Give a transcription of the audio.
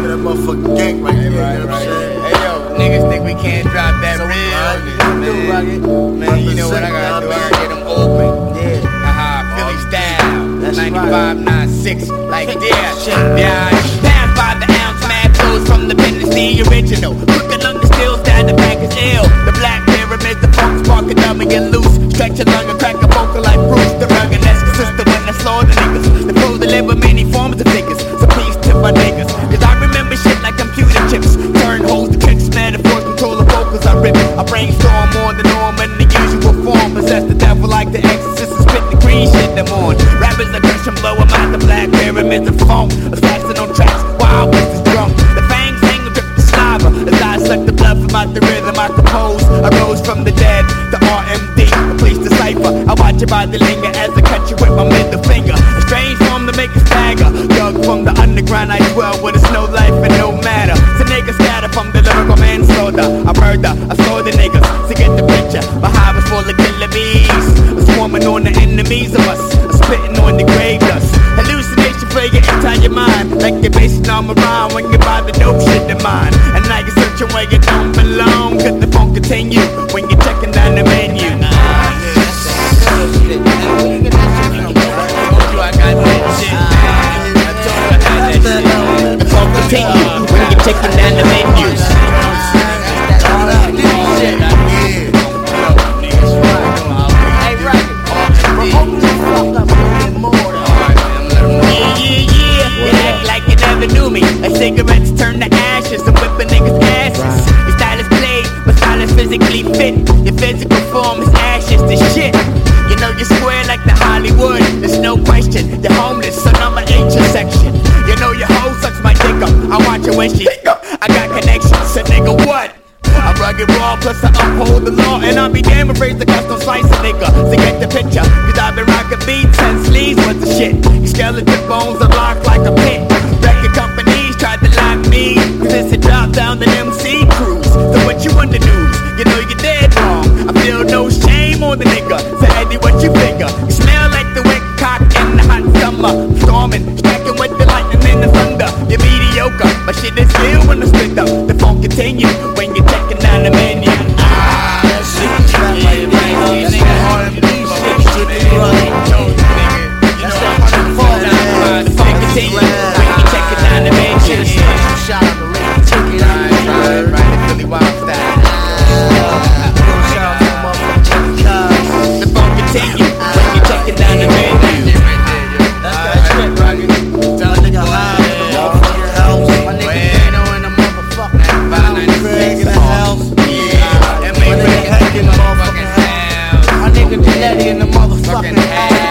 that motherfucking gang right there. You know what I'm saying? Hey yo, niggas think we can't drop that So real. Man, you know what I gotta do? I gotta get them open. Philly style. 95, 96, like this. Yeah, passed by the ounce, mad flows from the pen, it's the original. Cooking on the still stand, the pack is ill. The black pyramid, the funk spark, dumb and get loose. Stretch a lung and crack a vocal like Bruce. The ruggedness, sister when I slow the niggas. The flow deliver many forms of figures. So please tip my niggas. Cause I remember shit like computer chips. Turn hoes to tricks, metaphors, control the vocals I rip. I brainstorm more than norm in the usual form. Possess the devil like the exorcist and spit the green shit them on. Rappers like Christian blow them out the black pyramids of funk. Assassin on tracks, wild west is drunk. The fangs hang and drip the saliva. As I suck the blood from out the rhythm I compose. I rose from the dead, the RMD, a place to cipher. I watch your body linger as I cut you with my middle finger. A strange form to make a stagger. Dug from the underground, I dwell with it's no life and no matter. So niggas scatter from the lyrical manslaughter. I murder, I saw the niggas to get the picture. My hive is full of killer bees. Swarming on the enemies of us. I'm spitting on the grave dust. Hallucination for your entire mind. Like you're basing on my rhyme when you buy the dope shit in mine. And now you're searching where you don't belong. Cause the funk continue when you're checking down the menu. The funk continue when you're checking down the menus. Like cigarettes turn to ashes, I'm whipping niggas' asses. Your style is played, my style is physically fit. Your physical form is ashes to shit. You know you're square like the Hollywood, there's no question. You're homeless, so I'm an intersection. You know your hoe sucks my dick up, I watch her when she I got connections, so nigga what? I rugged raw, plus I uphold the law. And I'll be damn afraid to custom slice a nigga. So get the picture, cause I've been rocking beats and sleeves with the shit. Your skeleton bones are locked like a pit. Record companies tried to lock me, cause it's a drop down the MC cruise. So what you on the news? You know you're dead wrong. I feel no shame on the nigga. So Eddie, what you figure? You smell like the wet cock in the hot summer. Storming, striking with the lightning and the thunder. You're mediocre, my shit is still when I split up. The funk continue when you're checking down the menu. That shit is rap like R&B shit, shit is running. That's that 104, the funk continue when you're checking down the menu. Shout out to Lady Ticket, right, the Philly Wild style. The funk continue when you're checking down the menu. That's that shit, Rocket. Tell a nigga high in the motherfucking house. My nigga Dano in the motherfucking house. Craig in the house. Yeah, my nigga Heck in the motherfucking house. My nigga Giletti in the motherfucking house.